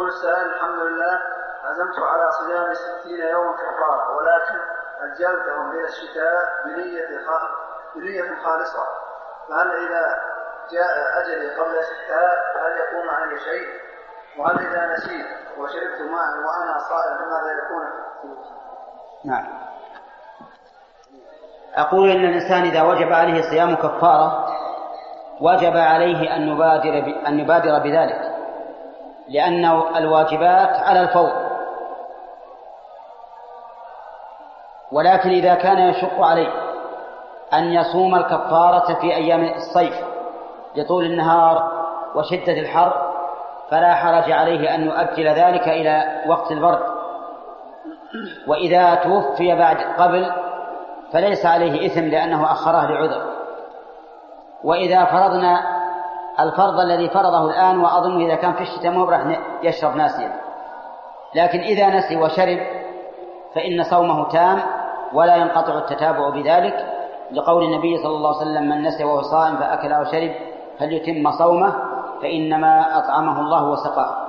السائل: الحمد لله عزمت على صيام 60 يوما كفارة، ولكن أجلتهم إلى الشتاء بنية خالصة، فهل إذا جاء أجلي قبل الشتاء هل يكون علي شيء؟ وهل إذا نسيت وشربت ماء وأنا صائم ماذا يكون؟ نعم. أقول إن الإنسان إذا وجب عليه صيام كفارة وجب عليه أن يبادر بذلك، لأن الواجبات على الفور. ولكن إذا كان يشق عليه أن يصوم الكفارة في أيام الصيف لطول النهار وشدة الحر فلا حرج عليه أن يؤجل ذلك إلى وقت البرد. وإذا توفي بعد قبل فليس عليه إثم لأنه أخره لعذر. وإذا فرضنا الفرض الذي فرضه الآن، وأظن إذا كان في الشتاء مبرح يشرب ناسيا، لكن إذا نسي وشرب فإن صومه تام ولا ينقطع التتابع بذلك، لقول النبي صلى الله عليه وسلم: من نسي وهو صائم فأكل أو شرب فليتم صومه فإنما أطعمه الله وسقاه.